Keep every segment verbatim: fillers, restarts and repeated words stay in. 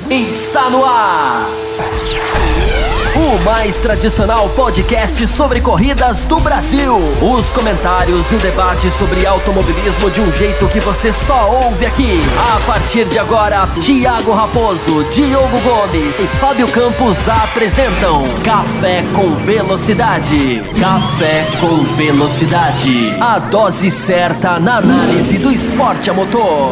está no ar. O mais tradicional podcast sobre corridas do Brasil. Os comentários e o debate sobre automobilismo de um jeito que você só ouve aqui. A partir de agora, Thiago Raposo, Diogo Gomes e Fábio Campos apresentam Café com Velocidade. Café com Velocidade. A dose certa na análise do esporte a motor.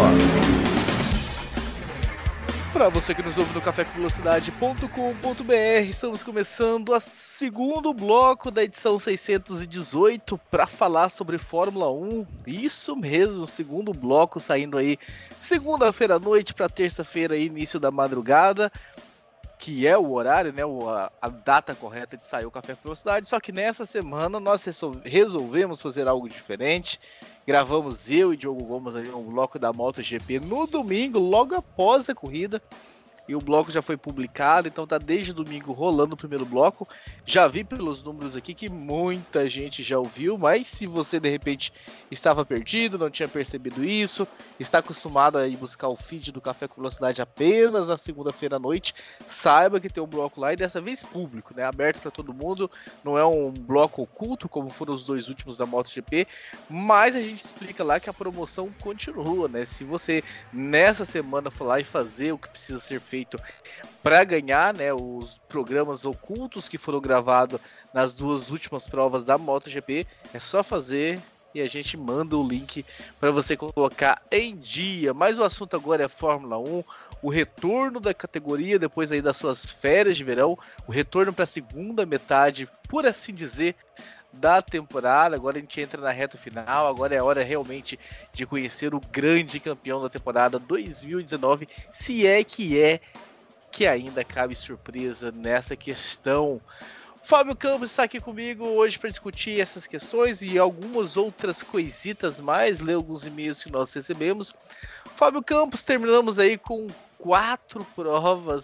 Para você que nos ouve no café com velocidade ponto com ponto b r, estamos começando o segundo bloco da edição seiscentos e dezoito para falar sobre Fórmula um. Isso mesmo, segundo bloco saindo aí segunda-feira à noite para terça-feira, início da madrugada, que é o horário, né, a, a data correta de sair o Café com Velocidade. Só que nessa semana nós resolvemos fazer algo diferente. Gravamos eu e Diogo Gomes ali um bloco da MotoGP no domingo, logo após a corrida. E o bloco já foi publicado, então tá desde domingo rolando o primeiro bloco. Já vi pelos números aqui que muita gente já ouviu, mas se você de repente estava perdido, não tinha percebido isso, está acostumado a ir buscar o feed do Café com Velocidade apenas na segunda-feira à noite, saiba que tem um bloco lá e dessa vez público, né? Aberto para todo mundo, não é um bloco oculto como foram os dois últimos da MotoGP, mas a gente explica lá que a promoção continua, né? Se você nessa semana for lá e fazer o que precisa ser feito para ganhar, né, os programas ocultos que foram gravados nas duas últimas provas da MotoGP, é só fazer e a gente manda o link para você colocar em dia. Mas o assunto agora é Fórmula um, o retorno da categoria depois aí das suas férias de verão, o retorno para a segunda metade, por assim dizer, da temporada. Agora a gente entra na reta final, agora é a hora realmente de conhecer o grande campeão da temporada dois mil e dezenove, se é que é que ainda cabe surpresa nessa questão. Fábio Campos está aqui comigo hoje para discutir essas questões e algumas outras coisitas mais, ler alguns e-mails que nós recebemos. Fábio Campos, terminamos aí com quatro provas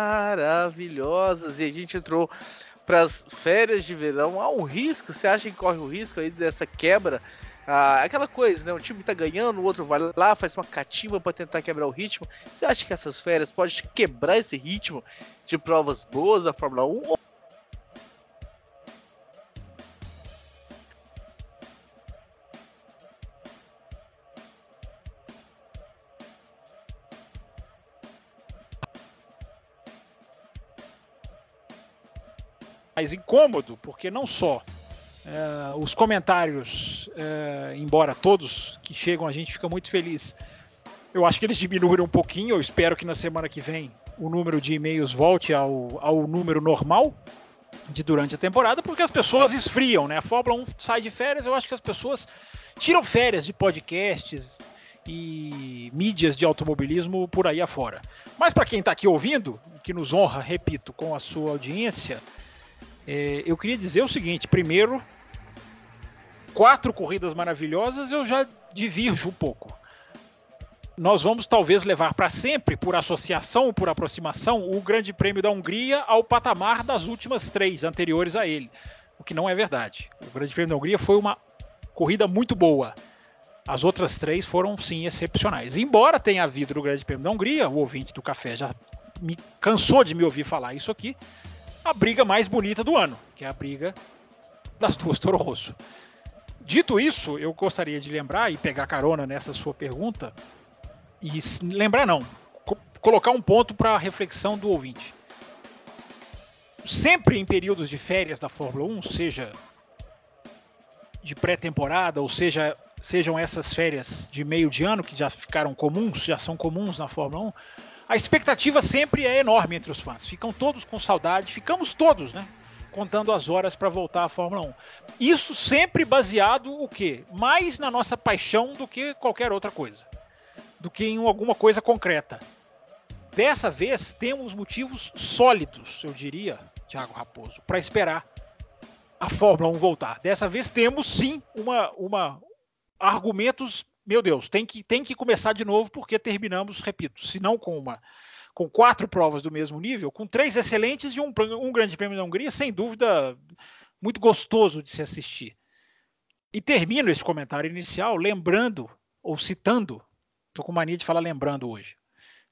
maravilhosas e a gente entrou para as férias de verão. Há um risco, você acha que corre o risco aí dessa quebra? Ah, aquela coisa, né? Um time que tá ganhando, o outro vai lá, faz uma catimba para tentar quebrar o ritmo. Você acha que essas férias podem quebrar esse ritmo de provas boas da Fórmula um? Mais incômodo, porque não só uh, os comentários, uh, embora todos que chegam a gente fica muito feliz, eu acho que eles diminuíram um pouquinho. Eu espero que na semana que vem o número de e-mails volte ao, ao número normal de durante a temporada, porque as pessoas esfriam, né? A Fórmula um sai de férias, eu acho que as pessoas tiram férias de podcasts e mídias de automobilismo por aí afora. Mas para quem está aqui ouvindo, que nos honra, repito, com a sua audiência, É, eu queria dizer o seguinte: primeiro, quatro corridas maravilhosas, eu já divirjo um pouco. Nós vamos talvez levar para sempre, por associação, por aproximação, o Grande Prêmio da Hungria ao patamar das últimas três anteriores a ele, o que não é verdade. O Grande Prêmio da Hungria foi uma corrida muito boa. As outras três foram, sim, excepcionais. Embora tenha havido no Grande Prêmio da Hungria, o ouvinte do Café já me cansou de me ouvir falar isso aqui, a briga mais bonita do ano, que é a briga das duas Toro Rosso. Dito isso, eu gostaria de lembrar e pegar carona nessa sua pergunta, e lembrar não, co- colocar um ponto para a reflexão do ouvinte. Sempre em períodos de férias da Fórmula um, seja de pré-temporada, ou seja, sejam essas férias de meio de ano, que já ficaram comuns, já são comuns na Fórmula um, a expectativa sempre é enorme entre os fãs. Ficam todos com saudade, ficamos todos, né? Contando as horas para voltar à Fórmula um. Isso sempre baseado o quê? Mais na nossa paixão do que qualquer outra coisa. Do que em alguma coisa concreta. Dessa vez temos motivos sólidos, eu diria, Thiago Raposo, para esperar a Fórmula um voltar. Dessa vez temos sim uma, uma argumentos. Meu Deus, tem que, tem que começar de novo, porque terminamos, repito, se não com uma, com quatro provas do mesmo nível, com três excelentes e um, um grande prêmio da Hungria, sem dúvida, muito gostoso de se assistir. E termino esse comentário inicial lembrando, ou citando, estou com mania de falar lembrando hoje,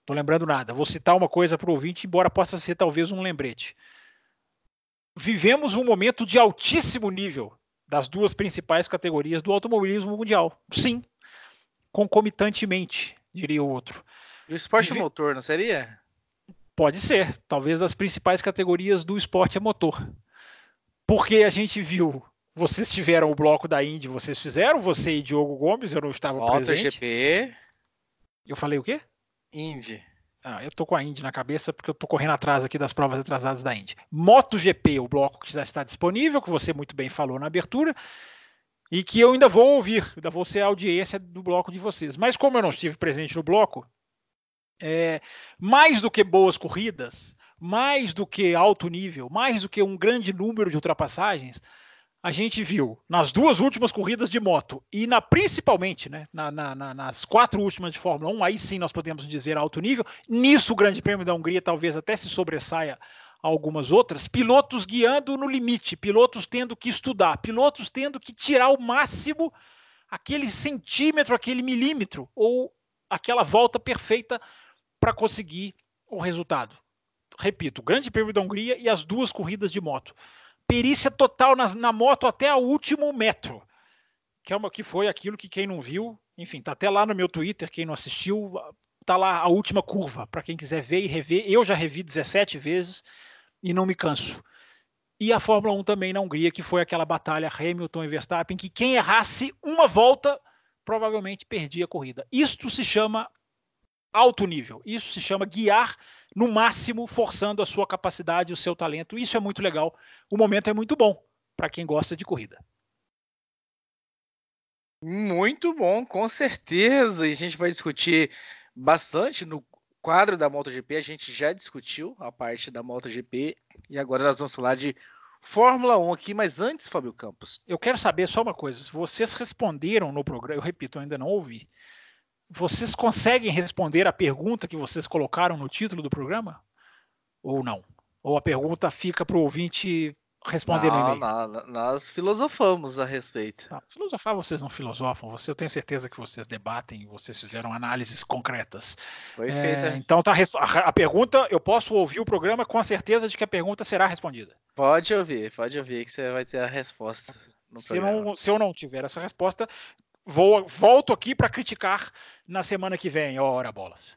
Tô lembrando nada. Vou citar uma coisa para o ouvinte, embora possa ser talvez um lembrete. Vivemos um momento de altíssimo nível das duas principais categorias do automobilismo mundial. Sim, concomitantemente, diria o outro. E o esporte Vive... motor, não seria? Pode ser. Talvez as principais categorias do esporte a motor. Porque a gente viu... Vocês tiveram o bloco da Indy, vocês fizeram, você e Diogo Gomes, eu não estava presente. MotoGP. Eu falei o quê? Indy. Ah, eu tô com a Indy na cabeça porque eu tô correndo atrás aqui das provas atrasadas da Indy. MotoGP, o bloco que já está disponível, que você muito bem falou na abertura, e que eu ainda vou ouvir, ainda vou ser a audiência do bloco de vocês. Mas como eu não estive presente no bloco, é, mais do que boas corridas, mais do que alto nível, mais do que um grande número de ultrapassagens, a gente viu nas duas últimas corridas de moto e na, principalmente né, na, na, nas quatro últimas de Fórmula um, aí sim nós podemos dizer alto nível. Nisso o Grande Prêmio da Hungria talvez até se sobressaia a algumas outras, pilotos guiando no limite, pilotos tendo que estudar, pilotos tendo que tirar o máximo, aquele centímetro, aquele milímetro, ou aquela volta perfeita para conseguir o resultado. Repito, o Grande Prêmio da Hungria e as duas corridas de moto. Perícia total na, na moto até o último metro, que, é uma, que foi aquilo que quem não viu, enfim, tá até lá no meu Twitter, quem não assistiu, tá lá a última curva, para quem quiser ver e rever. Eu já revi dezessete vezes e não me canso. E a Fórmula um também na Hungria, que foi aquela batalha Hamilton e Verstappen, que quem errasse uma volta provavelmente perdia a corrida. Isto se chama alto nível, isso se chama guiar no máximo, forçando a sua capacidade, o seu talento. Isso é muito legal. O momento é muito bom para quem gosta de corrida. Muito bom, com certeza. E a gente vai discutir bastante no quadro da MotoGP. A gente já discutiu a parte da MotoGP e agora nós vamos falar de Fórmula um aqui. Mas antes, Fábio Campos, eu quero saber só uma coisa. Vocês responderam no programa, eu repito, eu ainda não ouvi. Vocês conseguem responder a pergunta que vocês colocaram no título do programa? Ou não? Ou a pergunta fica para o ouvinte responder não, no e-mail? Não, nós filosofamos a respeito. Não, filosofar vocês não filosofam. Você, eu tenho certeza que vocês debatem, vocês fizeram análises concretas. Foi é, feita. Então tá, a, a pergunta, eu posso ouvir o programa com a certeza de que a pergunta será respondida. Pode ouvir, pode ouvir que você vai ter a resposta no se, programa. não, se eu não tiver essa resposta, Vou, volto aqui para criticar na semana que vem, ora bolas.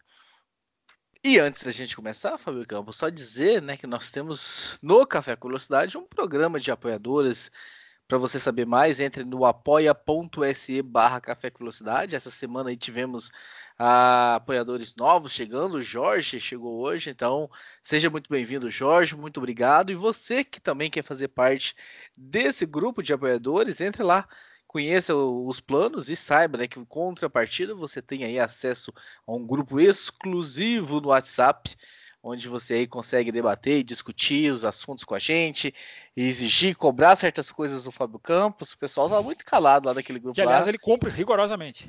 E antes da gente começar, Fábio Campos, só dizer né, que nós temos no Café com Velocidade um programa de apoiadores. Para você saber mais, entre no apoia.se barra Café com Velocidade. Essa semana aí tivemos ah, apoiadores novos chegando. O Jorge chegou hoje, então seja muito bem-vindo, Jorge. Muito obrigado. E você que também quer fazer parte desse grupo de apoiadores, entre lá. Conheça os planos e saiba né, que em contrapartida você tem aí acesso a um grupo exclusivo no WhatsApp, onde você aí consegue debater e discutir os assuntos com a gente, e exigir, cobrar certas coisas do Fábio Campos. O pessoal tá muito calado lá naquele grupo. Que, aliás, lá. ele cumpre rigorosamente.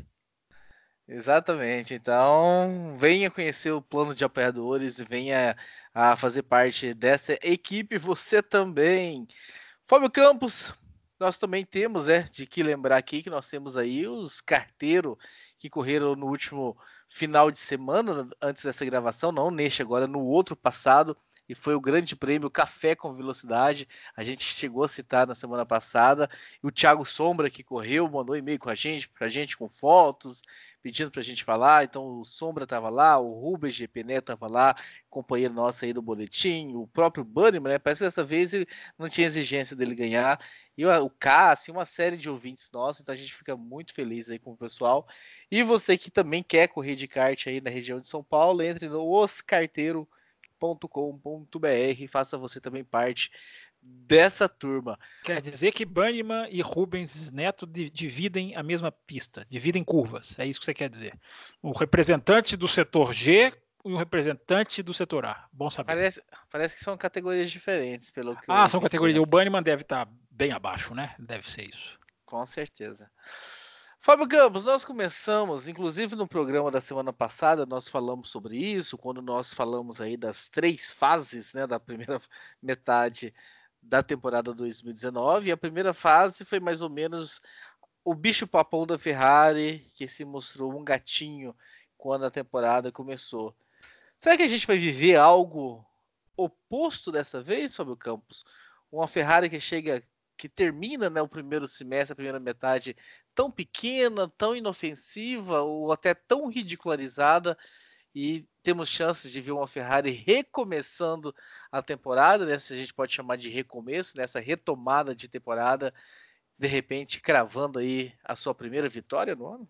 Exatamente. Então, venha conhecer o plano de apoiadores e venha a fazer parte dessa equipe. Você também. Fábio Campos... Nós também temos, né, de que lembrar aqui que nós temos aí os carteiros que correram no último final de semana, antes dessa gravação, não neste agora, no outro passado, e foi o grande prêmio Café com Velocidade. A gente chegou a citar na semana passada, e o Thiago Sombra que correu, mandou e-mail com a gente, pra gente com fotos, pedindo pra gente falar. Então o Sombra tava lá, o Rubens G P Neto tava lá, companheiro nosso aí do boletim, o próprio Bunnyman, né? Parece que dessa vez ele não tinha exigência dele ganhar, e o Cássio, uma série de ouvintes nossos. Então a gente fica muito feliz aí com o pessoal. E você que também quer correr de kart aí na região de São Paulo, entre no os carteiro ponto com ponto b r e faça você também parte dessa turma. Quer dizer que Bunnyman e Rubens Neto dividem a mesma pista, dividem curvas, é isso que você quer dizer. O representante do setor G e o representante do setor A. Bom saber. Parece, parece que são categorias diferentes, pelo que Ah, eu são categorias. O Bunnyman deve estar bem abaixo, né? Deve ser isso. Com certeza. Fábio Campos, nós começamos, inclusive no programa da semana passada, nós falamos sobre isso, quando nós falamos aí das três fases, né, da primeira metade da temporada dois mil e dezenove, e a primeira fase foi mais ou menos o bicho papão da Ferrari, que se mostrou um gatinho quando a temporada começou. Será que a gente vai viver algo oposto dessa vez, Fábio Campos? Uma Ferrari que chega, que termina, né, o primeiro semestre, a primeira metade, tão pequena, tão inofensiva ou até tão ridicularizada, e temos chances de ver uma Ferrari recomeçando a temporada, né, se a gente pode chamar de recomeço, nessa retomada de temporada, de repente cravando aí a sua primeira vitória no ano?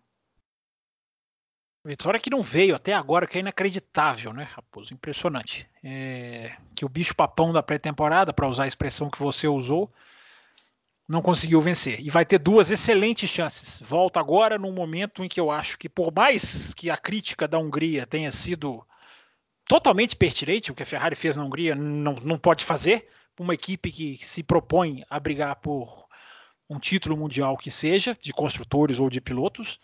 Vitória que não veio até agora, que é inacreditável, né, Raposo? Impressionante. É, que o bicho papão da pré-temporada, para usar a expressão que você usou, não conseguiu vencer. E vai ter duas excelentes chances. Volta agora num momento em que eu acho que, por mais que a crítica da Hungria tenha sido totalmente pertinente, o que a Ferrari fez na Hungria não, não pode fazer, uma equipe que se propõe a brigar por um título mundial que seja, de construtores ou de pilotos.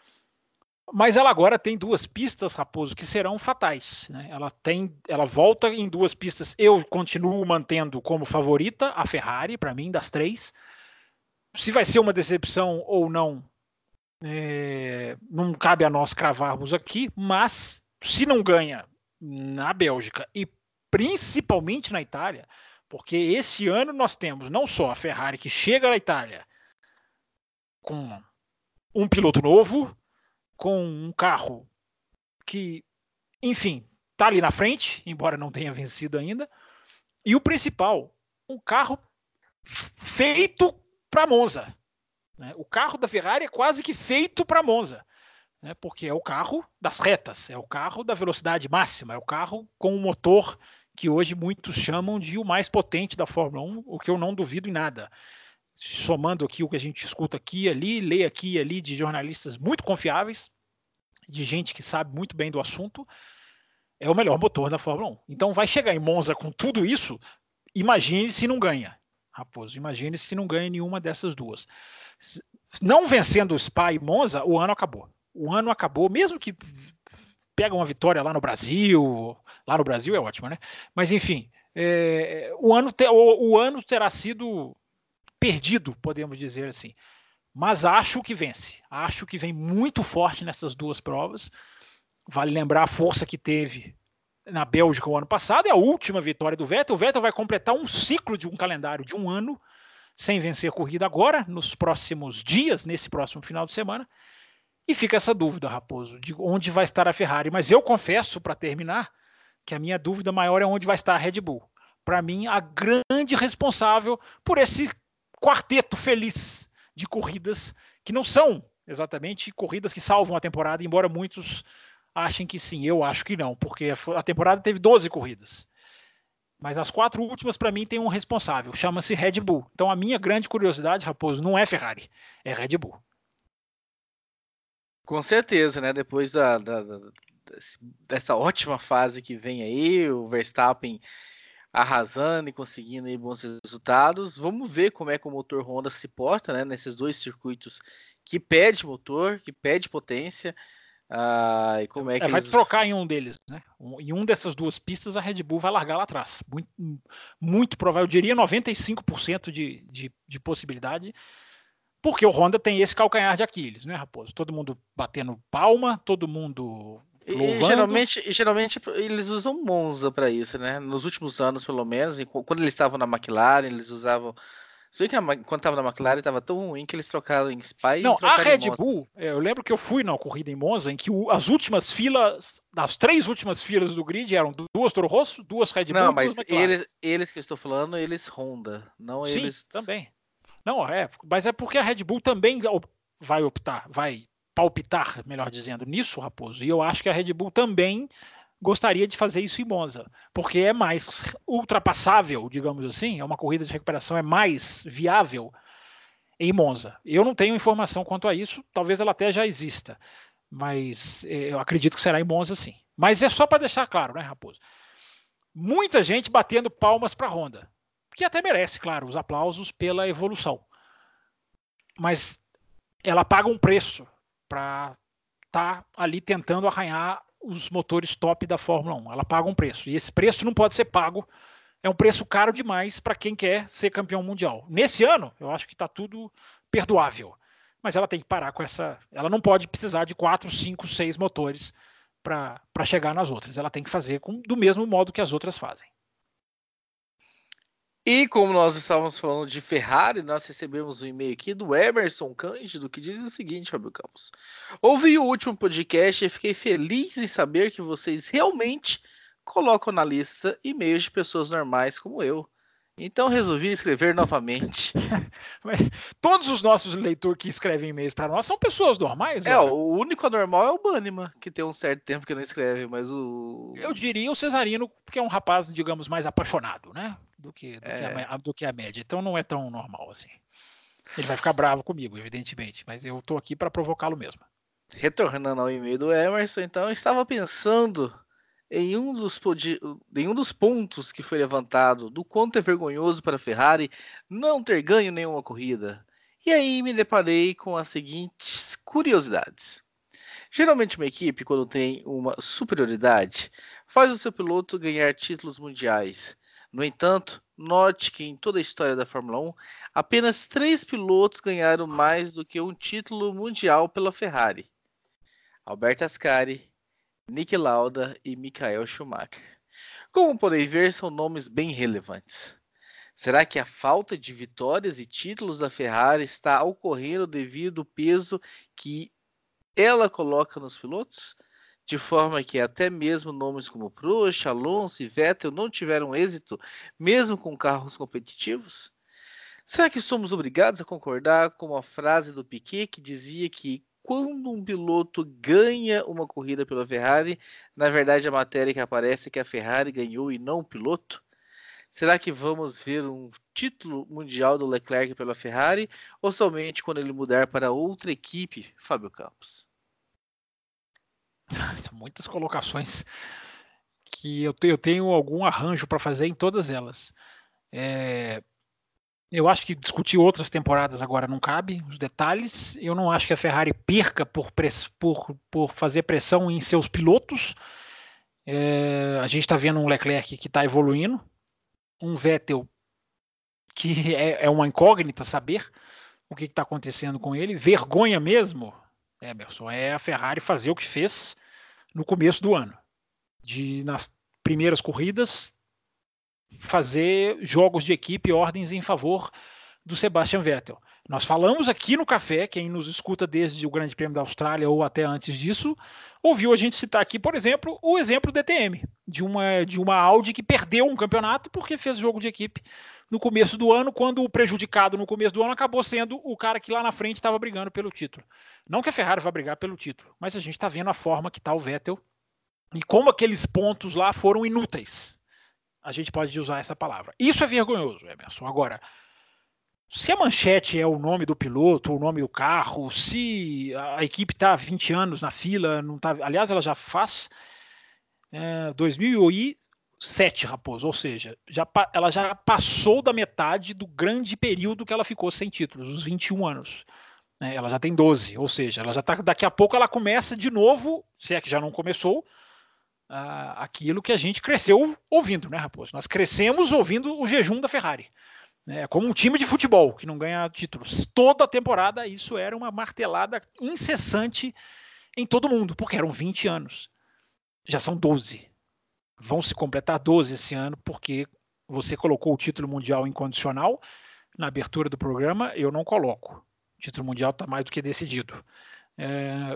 Mas ela agora tem duas pistas, Raposo, que serão fatais, né? Ela tem, ela volta em duas pistas. Eu continuo mantendo como favorita a Ferrari, para mim, das três. Se vai ser uma decepção ou não, é, não cabe a nós cravarmos aqui, mas se não ganha na Bélgica e principalmente na Itália, porque esse ano nós temos não só a Ferrari que chega na Itália com um piloto novo, com um carro que, enfim, está ali na frente, embora não tenha vencido ainda, e o principal, um carro feito para Monza. Né? O carro da Ferrari é quase que feito para Monza, né? Porque é o carro das retas, é o carro da velocidade máxima, é o carro com um motor que hoje muitos chamam de o mais potente da Fórmula um, o que eu não duvido em nada. Somando aqui o que a gente escuta aqui e ali, lê aqui e ali de jornalistas muito confiáveis, de gente que sabe muito bem do assunto, é o melhor motor da Fórmula um. Então vai chegar em Monza com tudo isso, imagine se não ganha, Raposo, imagine se não ganha nenhuma dessas duas. Não vencendo o Spa e Monza, o ano acabou. O ano acabou, mesmo que pega uma vitória lá no Brasil, lá no Brasil é ótimo, né? Mas enfim, é, o, ano te, o, o ano terá sido perdido, podemos dizer assim. Mas acho que vence. Acho que vem muito forte nessas duas provas. Vale lembrar a força que teve na Bélgica o ano passado. É a última vitória do Vettel. O Vettel vai completar um ciclo de um calendário de um ano sem vencer a corrida agora, nos próximos dias, nesse próximo final de semana. E fica essa dúvida, Raposo, de onde vai estar a Ferrari. Mas eu confesso, para terminar, que a minha dúvida maior é onde vai estar a Red Bull. Para mim, a grande responsável por esse quarteto feliz de corridas que não são exatamente corridas que salvam a temporada, embora muitos achem que sim, eu acho que não, porque a temporada teve doze corridas. Mas as quatro últimas, para mim, tem um responsável, chama-se Red Bull. Então a minha grande curiosidade, Raposo, não é Ferrari, é Red Bull. Com certeza, né? Depois da, da, da, dessa ótima fase que vem aí, o Verstappen arrasando e conseguindo aí bons resultados. Vamos ver como é que o motor Honda se porta, né, nesses dois circuitos que pede motor, que pede potência. Ah, e como é que é, vai eles... trocar em um deles, né? Em um dessas duas pistas a Red Bull vai largar lá atrás. Muito, muito provável, eu diria noventa e cinco por cento de, de, de possibilidade, porque o Honda tem esse calcanhar de Aquiles, né, Raposo? Todo mundo batendo palma, todo mundo... E, geralmente, geralmente eles usam Monza para isso, né? Nos últimos anos, pelo menos, quando eles estavam na McLaren, eles usavam. Você vê que a, quando estava na McLaren estava tão ruim que eles trocaram em Spa e Não, a Red em Bull, eu lembro que eu fui na corrida em Monza, em que o, as últimas filas, as três últimas filas do grid eram duas Toro Rosso, duas Red Bull, não, duas mas McLaren. Eles, eles que eu estou falando, eles Honda, não Sim, eles. Também. Não, é, mas é porque a Red Bull também vai optar, vai palpitar, melhor dizendo, nisso, Raposo. E eu acho que a Red Bull também gostaria de fazer isso em Monza, porque é mais ultrapassável, digamos assim, é uma corrida de recuperação, é mais viável em Monza. Eu não tenho informação quanto a isso, talvez ela até já exista, mas eu acredito que será em Monza sim. Mas é só para deixar claro, né, Raposo? Muita gente batendo palmas para a Honda, que até merece, claro, os aplausos pela evolução. Mas ela paga um preço para estar tá ali tentando arranhar os motores top da Fórmula um. Ela paga um preço. E esse preço não pode ser pago. É um preço caro demais para quem quer ser campeão mundial. Nesse ano, eu acho que está tudo perdoável. Mas ela tem que parar com essa... Ela não pode precisar de quatro, cinco, seis motores para chegar nas outras. Ela tem que fazer com, do mesmo modo que as outras fazem. E como nós estávamos falando de Ferrari, nós recebemos um e-mail aqui do Emerson Cândido, que diz o seguinte, Fábio Campos. Ouvi o último podcast e fiquei feliz em saber que vocês realmente colocam na lista e-mails de pessoas normais como eu. Então resolvi escrever novamente. Mas todos os nossos leitores que escrevem e-mails para nós são pessoas normais? É, olha? o único anormal é o Banniman, que tem um certo tempo que não escreve, mas o... Eu diria o Cesarino, porque é um rapaz, digamos, mais apaixonado, né? Do que, do, É. que a, do que a média. Então não é tão normal assim. Ele vai ficar bravo comigo, evidentemente, mas eu tô aqui para provocá-lo mesmo. Retornando ao e-mail do Emerson, então, eu estava pensando em um, dos podi- em um dos pontos que foi levantado do quanto é vergonhoso para a Ferrari não ter ganho nenhuma corrida. E aí me deparei com as seguintes curiosidades. Geralmente uma equipe, quando tem uma superioridade, faz o seu piloto ganhar títulos mundiais. No entanto, note que em toda a história da Fórmula um, apenas três pilotos ganharam mais do que um título mundial pela Ferrari. Alberto Ascari, Niki Lauda e Michael Schumacher. Como podem ver, são nomes bem relevantes. Será que a falta de vitórias e títulos da Ferrari está ocorrendo devido ao peso que ela coloca nos pilotos? De forma que até mesmo nomes como Prost, Alonso e Vettel não tiveram êxito, mesmo com carros competitivos? Será que somos obrigados a concordar com a frase do Piquet que dizia que quando um piloto ganha uma corrida pela Ferrari, na verdade a matéria que aparece é que a Ferrari ganhou e não o piloto? Será que vamos ver um título mundial do Leclerc pela Ferrari ou somente quando ele mudar para outra equipe, Fábio Campos? São muitas colocações que eu, te, eu tenho algum arranjo para fazer em todas elas. É... Eu acho que discutir outras temporadas agora não cabe, os detalhes. Eu não acho que a Ferrari perca por, press, por, por fazer pressão em seus pilotos. É, a gente está vendo um Leclerc que está evoluindo, um Vettel que é, é uma incógnita saber o que está acontecendo com ele. Vergonha mesmo, Emerson, é a Ferrari fazer o que fez no começo do ano. De, nas primeiras corridas, fazer jogos de equipe, ordens em favor do Sebastian Vettel. Nós falamos aqui no Café, quem nos escuta desde o Grande Prêmio da Austrália ou até antes disso, ouviu a gente citar aqui, por exemplo, o exemplo do D T M, de uma, de uma Audi que perdeu um campeonato porque fez jogo de equipe no começo do ano, quando o prejudicado no começo do ano acabou sendo o cara que lá na frente estava brigando pelo título. Não que a Ferrari vá brigar pelo título, mas a gente está vendo a forma que está o Vettel e como aqueles pontos lá foram inúteis. A gente pode usar essa palavra. Isso é vergonhoso, Emerson. Agora, se a manchete é o nome do piloto, o nome do carro, se a equipe está há vinte anos na fila, não tá, aliás, ela já faz é, dois mil e sete, Raposo, ou seja, já, ela já passou da metade do grande período que ela ficou sem títulos, os vinte e um anos. É, ela já tem doze, ou seja, ela já tá, daqui a pouco ela começa de novo, se é que já não começou, Uh, aquilo que a gente cresceu ouvindo, né, Raposo? Nós crescemos ouvindo o jejum da Ferrari. É como um time de futebol que não ganha títulos. Toda a temporada isso era uma martelada incessante em todo mundo, porque eram vinte anos. Já são doze. Vão se completar doze esse ano, porque você colocou o título mundial incondicional na abertura do programa, eu não coloco. O título mundial está mais do que decidido. É...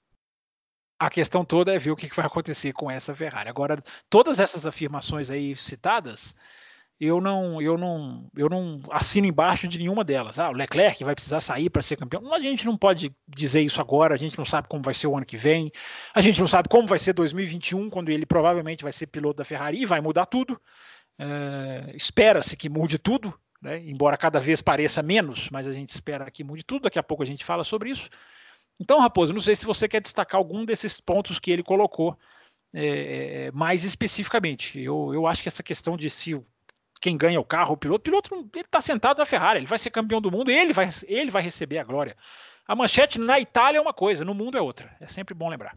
A questão toda é ver o que vai acontecer com essa Ferrari. Agora, todas essas afirmações aí citadas, eu não, eu não, eu não assino embaixo de nenhuma delas. Ah, o Leclerc vai precisar sair para ser campeão. A gente não pode dizer isso agora, a gente não sabe como vai ser o ano que vem, a gente não sabe como vai ser dois mil e vinte e um, quando ele provavelmente vai ser piloto da Ferrari e vai mudar tudo. É, espera-se que mude tudo, né? Embora cada vez pareça menos, mas a gente espera que mude tudo. Daqui a pouco a gente fala sobre isso. Então, Raposo, não sei se você quer destacar algum desses pontos que ele colocou é, mais especificamente. Eu, eu acho que essa questão de se quem ganha o carro, o piloto, o piloto ele está sentado na Ferrari, ele vai ser campeão do mundo, ele vai, ele vai receber a glória. A manchete na Itália é uma coisa, no mundo é outra. É sempre bom lembrar.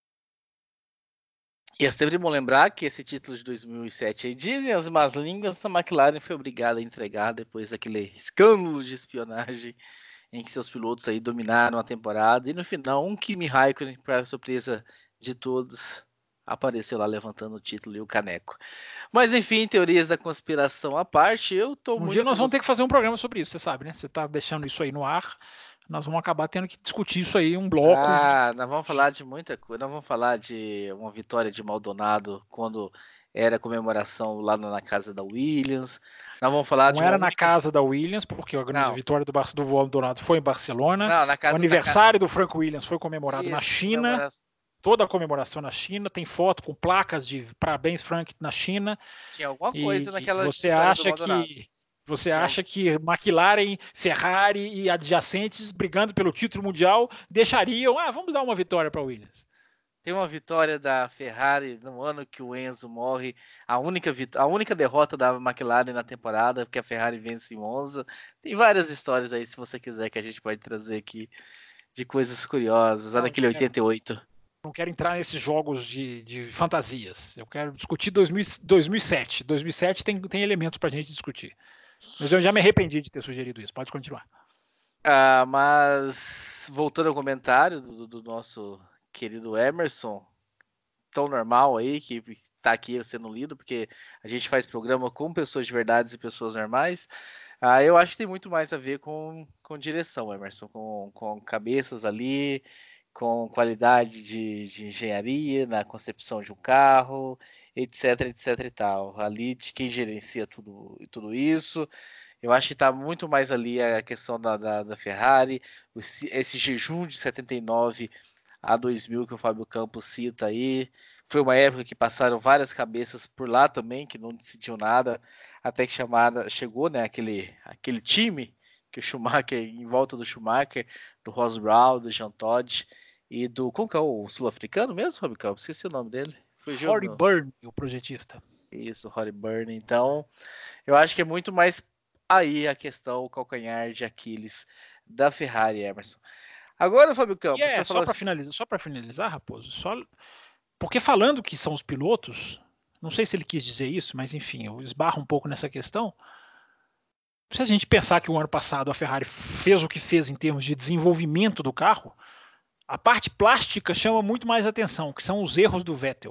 E é sempre bom lembrar que esse título de dois mil e sete, dizem as más línguas, a McLaren foi obrigada a entregar depois daquele escândalo de espionagem em que seus pilotos aí dominaram a temporada, e no final um Kimi Raikkonen, para surpresa de todos, apareceu lá levantando o título e o caneco. Mas enfim, teorias da conspiração à parte, eu tô um muito... Um dia nós vamos você... ter que fazer um programa sobre isso, você sabe, né? Você tá deixando isso aí no ar, nós vamos acabar tendo que discutir isso aí, um bloco. Ah, nós vamos falar de muita coisa, nós vamos falar de uma vitória de Maldonado quando era comemoração lá na casa da Williams. Nós vamos falar não de era única... na casa da Williams, porque a grande não. vitória do, Bar... do Maldonado foi em Barcelona. Não, na casa, o aniversário casa... do Frank Williams foi comemorado Isso, na China. Comemoração. Toda a comemoração na China. Tem foto com placas de parabéns, Frank, na China. Tinha alguma coisa e naquela você acha que Você Tinha... acha que McLaren, Ferrari e adjacentes brigando pelo título mundial deixariam, ah, vamos dar uma vitória para a Williams? Tem uma vitória da Ferrari no ano que o Enzo morre, a única, vit... a única derrota da McLaren na temporada, porque a Ferrari vence em Monza. Tem várias histórias aí, se você quiser, que a gente pode trazer aqui de coisas curiosas, lá naquele oitenta e oito. Não quero entrar nesses jogos de, de fantasias. Eu quero discutir dois mil, dois mil e sete. dois mil e sete tem, tem elementos para a gente discutir. Mas eu já me arrependi de ter sugerido isso. Pode continuar. Ah, mas voltando ao comentário do, do nosso querido Emerson, tão normal aí, que tá aqui sendo lido, porque a gente faz programa com pessoas de verdades e pessoas normais. Ah, eu acho que tem muito mais a ver com, com direção, Emerson, com, com cabeças ali, com qualidade de, de engenharia na concepção de um carro, etc, etc e tal. Ali de quem gerencia tudo, tudo isso. Eu acho que está muito mais ali a questão da, da, da Ferrari, esse, esse jejum de setenta e nove a dois mil que o Fábio Campos cita aí. Foi uma época que passaram várias cabeças por lá também, que não decidiam nada, até que chamada, chegou, né, aquele, aquele time que o Schumacher, em volta do Schumacher, do Ross Brown, do Jean Todt e do, como que é o sul-africano mesmo, Fábio Campos? Esqueci o nome dele. Rory Byrne, o projetista. Isso, Rory Byrne. Então, eu acho que é muito mais aí a questão, o calcanhar de Aquiles da Ferrari, Emerson. Agora, Fábio Campos... É, só para finalizar, só para finalizar, Raposo, só... porque falando que são os pilotos, não sei se ele quis dizer isso, mas enfim, eu esbarro um pouco nessa questão. Se a gente pensar que o ano passado a Ferrari fez o que fez em termos de desenvolvimento do carro, a parte plástica chama muito mais atenção, que são os erros do Vettel.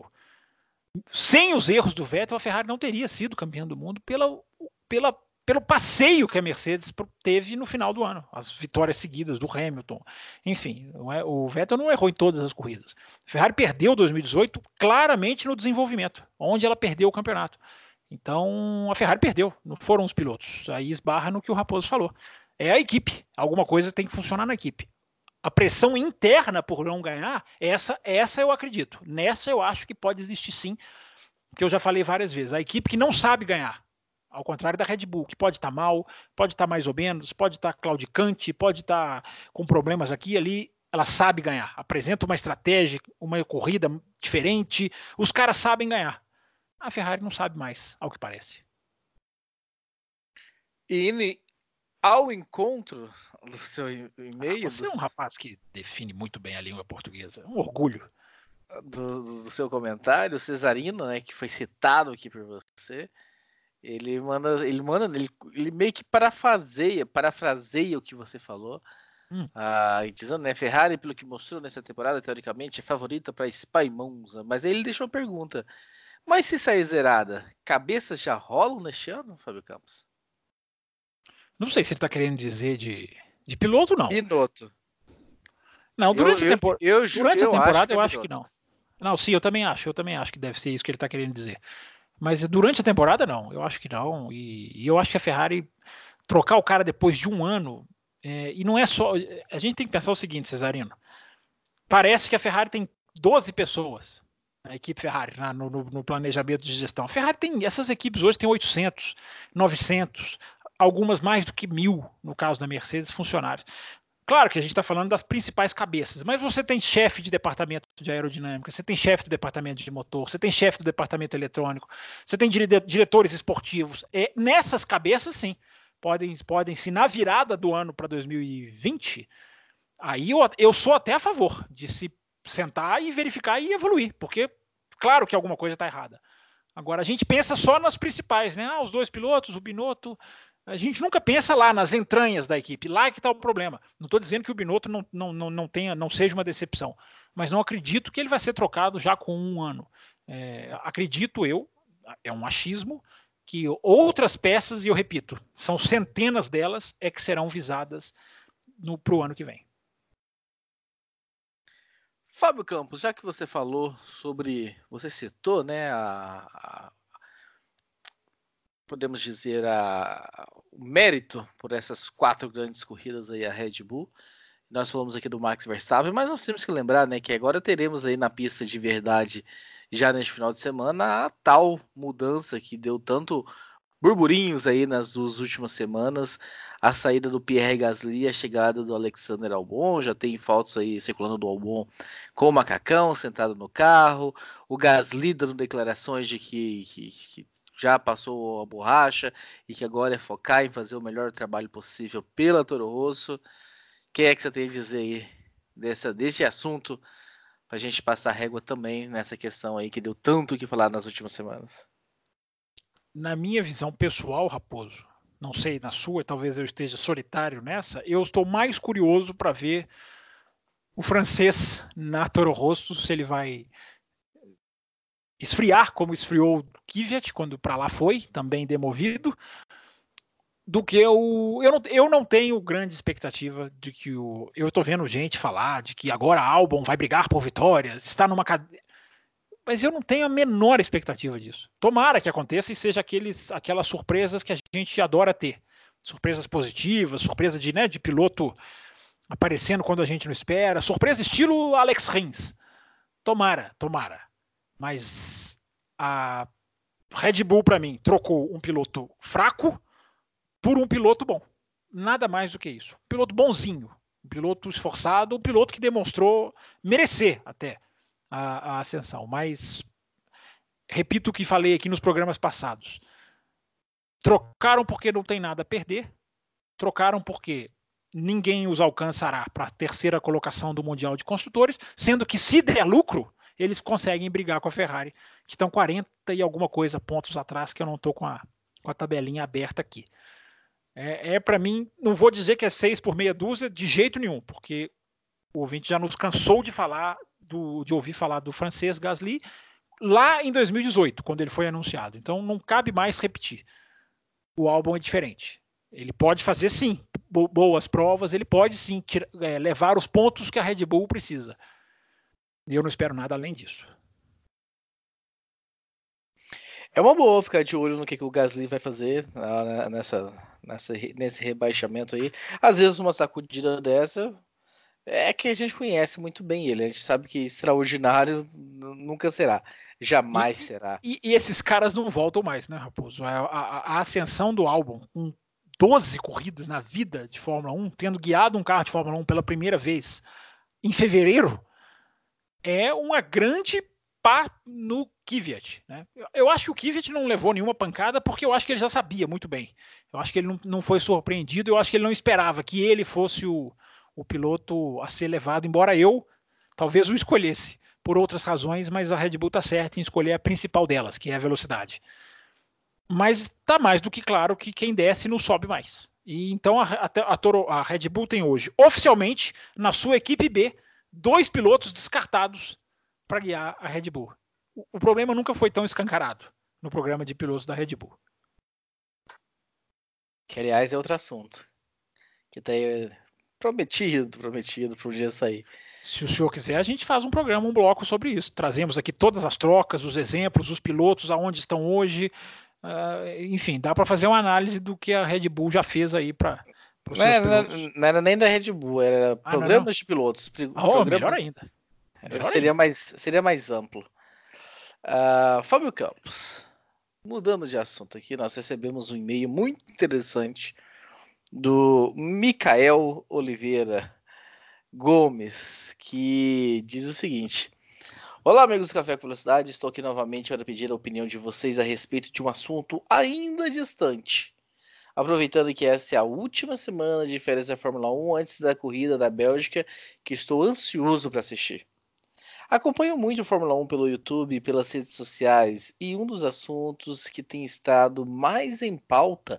Sem os erros do Vettel, a Ferrari não teria sido campeã do mundo pela, pela, pelo passeio que a Mercedes teve no final do ano. As vitórias seguidas do Hamilton. Enfim, o Vettel não errou em todas as corridas. A Ferrari perdeu dois mil e dezoito claramente no desenvolvimento, onde ela perdeu o campeonato. Então, a Ferrari perdeu, não foram os pilotos. Aí esbarra no que o Raposo falou. É a equipe. Alguma coisa tem que funcionar na equipe. A pressão interna por não ganhar, essa, essa eu acredito. Nessa eu acho que pode existir sim, que eu já falei várias vezes. A equipe que não sabe ganhar, ao contrário da Red Bull, que pode estar mal, pode estar mais ou menos, pode estar claudicante, pode estar com problemas aqui e ali, ela sabe ganhar. Apresenta uma estratégia, uma corrida diferente, os caras sabem ganhar. A Ferrari não sabe mais, ao que parece. E ao encontro do seu e-mail... Ah, você do... é um rapaz que define muito bem a língua portuguesa. Um orgulho. Do, do seu comentário, o Cesarino, né, que foi citado aqui por você, ele manda, ele manda, ele, ele meio que parafraseia, parafraseia o que você falou, hum. ah, dizendo, né, Ferrari, pelo que mostrou nessa temporada, teoricamente, é favorita para Spa e Monza, mas aí ele deixou uma pergunta, mas se sair zerada, cabeças já rolam neste ano, Fábio Campos? Não sei se ele está querendo dizer de, de piloto, não. Piloto. Não, durante eu, a, tempor... eu, eu, durante eu a temporada acho é eu acho que não. Não, sim, eu também acho, eu também acho que deve ser isso que ele está querendo dizer. Mas durante a temporada, não, eu acho que não. E, e eu acho que a Ferrari trocar o cara depois de um ano, é, e não é só... A gente tem que pensar o seguinte, Cesarino. Parece que a Ferrari tem doze pessoas, a equipe Ferrari, na, no, no planejamento de gestão. A Ferrari tem... Essas equipes hoje têm oitocentos, novecentos, algumas mais do que mil, no caso da Mercedes, funcionários. Claro que a gente está falando das principais cabeças, mas você tem chefe de departamento de aerodinâmica, você tem chefe do departamento de motor, você tem chefe do departamento eletrônico, você tem dire- diretores esportivos. É, nessas cabeças, sim, podem, podem se na virada do ano para dois mil e vinte, aí eu, eu sou até a favor de se sentar e verificar e evoluir, porque claro que alguma coisa está errada. Agora, a gente pensa só nas principais, né? Ah, os dois pilotos, o Binotto... A gente nunca pensa lá nas entranhas da equipe, lá que está o problema. Não estou dizendo que o Binotto não, não, não, não, tenha, não seja uma decepção, mas não acredito que ele vai ser trocado já com um ano. É, acredito eu, é um achismo, que outras peças, e eu repito, são centenas delas, é que serão visadas para o ano que vem. Fábio Campos, já que você falou sobre, você citou, né, a, a podemos dizer a, o mérito por essas quatro grandes corridas aí a Red Bull. Nós falamos aqui do Max Verstappen, mas nós temos que lembrar, né, que agora teremos aí na pista de verdade, já neste final de semana, a tal mudança que deu tanto burburinhos aí nas duas últimas semanas, a saída do Pierre Gasly, a chegada do Alexander Albon, já tem fotos aí circulando do Albon com o macacão sentado no carro, o Gasly dando declarações de que, que, que já passou a borracha e que agora é focar em fazer o melhor trabalho possível pela Toro Rosso. O que é que você tem a dizer aí dessa, desse assunto, para a gente passar régua também nessa questão aí que deu tanto o que falar nas últimas semanas? Na minha visão pessoal, Raposo, não sei na sua, talvez eu esteja solitário nessa, eu estou mais curioso para ver o francês na Toro Rosso, se ele vai esfriar como esfriou o Kvyat quando para lá foi, também demovido, do que eu, eu, não, eu não tenho grande expectativa de que o... Eu estou vendo gente falar de que agora Albon vai brigar por vitórias, está numa cadeia... Mas eu não tenho a menor expectativa disso. Tomara que aconteça e seja aqueles, aquelas surpresas que a gente adora ter. Surpresas positivas, surpresa de, né, de piloto aparecendo quando a gente não espera, surpresa estilo Alex Rins. Tomara, tomara. Mas a Red Bull, para mim, trocou um piloto fraco por um piloto bom. Nada mais do que isso. Um piloto bonzinho, um piloto esforçado, um piloto que demonstrou merecer até a, a ascensão. Mas, repito o que falei aqui nos programas passados. Trocaram porque não tem nada a perder. Trocaram porque ninguém os alcançará para a terceira colocação do Mundial de Construtores, sendo que se der lucro, eles conseguem brigar com a Ferrari, que estão quarenta e alguma coisa pontos atrás, que eu não estou com a, com a tabelinha aberta aqui. É, é para mim, não vou dizer que é seis por meia dúzia de jeito nenhum, porque o ouvinte já nos cansou de falar, do, de ouvir falar do francês Gasly lá em dois mil e dezoito, quando ele foi anunciado. Então não cabe mais repetir. O álbum é diferente. Ele pode fazer sim boas provas, ele pode sim tira, é, levar os pontos que a Red Bull precisa. E eu não espero nada além disso. É uma boa ficar de olho no que, que o Gasly vai fazer uh, nessa, nessa, nesse rebaixamento aí. Às vezes uma sacudida dessa é que a gente conhece muito bem ele. A gente sabe que extraordinário nunca será. Jamais e, será. E, e esses caras não voltam mais, né, Raposo? A, a, a ascensão do álbum, com doze corridas na vida de Fórmula um, tendo guiado um carro de Fórmula um pela primeira vez em fevereiro, é uma grande pá no Kvyat, né? Eu acho que o Kvyat não levou nenhuma pancada porque eu acho que ele já sabia muito bem. Eu acho que ele não, não foi surpreendido, eu acho que ele não esperava que ele fosse o, o piloto a ser levado, embora eu talvez o escolhesse por outras razões, mas a Red Bull está certa em escolher a principal delas, que é a velocidade. Mas está mais do que claro que quem desce não sobe mais. E então a, a, a, Toro, a Red Bull tem hoje, oficialmente, na sua equipe B, dois pilotos descartados para guiar a Red Bull. O, o problema nunca foi tão escancarado no programa de pilotos da Red Bull. Que, aliás, é outro assunto. Que tá aí prometido, prometido para um dia sair. Se o senhor quiser, a gente faz um programa, um bloco sobre isso. Trazemos aqui todas as trocas, os exemplos, os pilotos, aonde estão hoje. Uh, enfim, dá para fazer uma análise do que a Red Bull já fez aí para os seus pilotos. Não, não era nem da Red Bull, era ah, programas não, não. de pilotos. Ah, oh, melhor ainda. Melhor seria, ainda. Mais, seria mais amplo. Uh, Fábio Campos, mudando de assunto aqui, nós recebemos um e-mail muito interessante do Micael Oliveira Gomes, que diz o seguinte: olá, amigos do Café com Velocidade, estou aqui novamente para pedir a opinião de vocês a respeito de um assunto ainda distante. Aproveitando que essa é a última semana de férias da Fórmula um antes da corrida da Bélgica, que estou ansioso para assistir. Acompanho muito a Fórmula um pelo YouTube e pelas redes sociais, e um dos assuntos que tem estado mais em pauta